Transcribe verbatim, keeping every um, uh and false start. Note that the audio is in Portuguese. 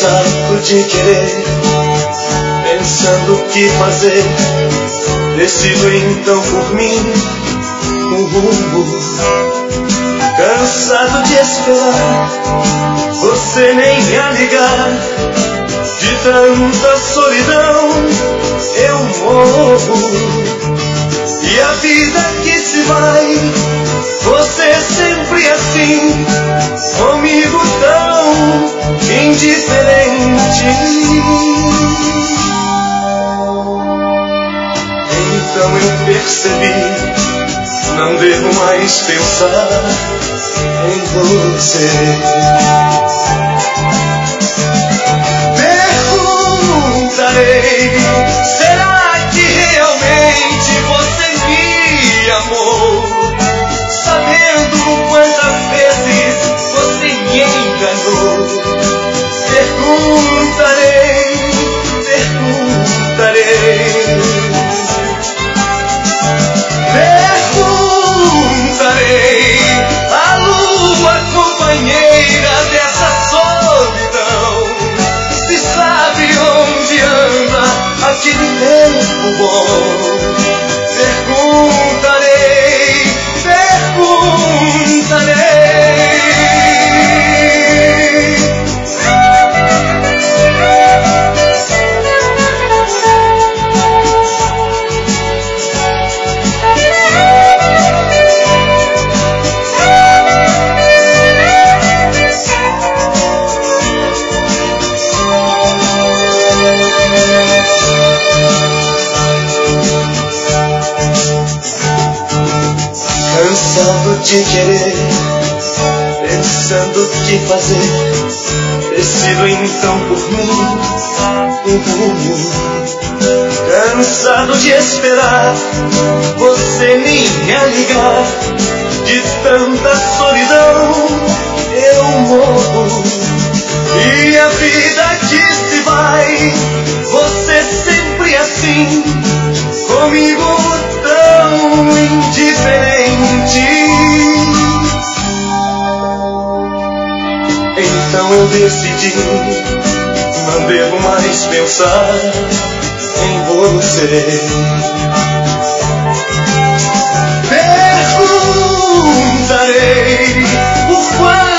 Cansado de querer, pensando o que fazer, decido então por mim um rumo. Cansado de esperar, você nem me a ligar, de tanta solidão eu morro. E a vida que se vai, você sempre assim, comigo tão indiferente. Então eu percebi, não devo mais pensar em você. Perguntarei, será que realmente você me amou? Sabendo quantas vezes você me enganou. Perguntarei, perguntarei. Perguntarei a lua companheira dessa solidão, se sabe onde anda aquele tempo bom. Perguntarei, perguntarei. Cansado de querer, pensando o que fazer, decido então por mim um rumo. Cansado de esperar, você nem me a ligar, de tanta solidão eu morro. E a vida que se vai, você sempre assim, comigo tão indiferente. Então eu decidi, não devo mais pensar em você. Perguntarei por quanto